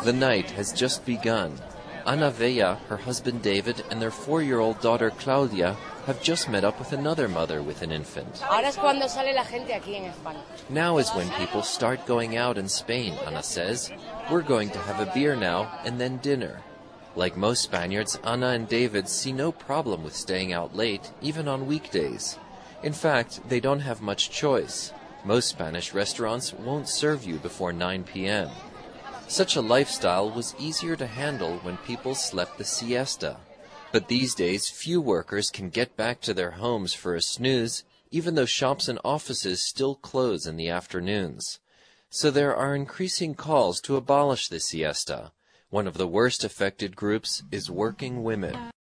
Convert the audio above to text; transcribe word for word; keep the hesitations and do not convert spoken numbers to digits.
The night has just begun. Ana Vella, her husband David, and their four-year-old daughter Claudia have just met up with another mother with an infant. Now is when people start going out in Spain, Ana says. We're going to have a beer now and then dinner. Like most Spaniards, Ana and David see no problem with staying out late, even on weekdays. In fact, they don't have much choice. Most Spanish restaurants won't serve you before nine p m Such a lifestyle was easier to handle when people slept the siesta. But these days, few workers can get back to their homes for a snooze, even though shops and offices still close in the afternoons. So there are increasing calls to abolish the siesta. One of the worst affected groups is working women.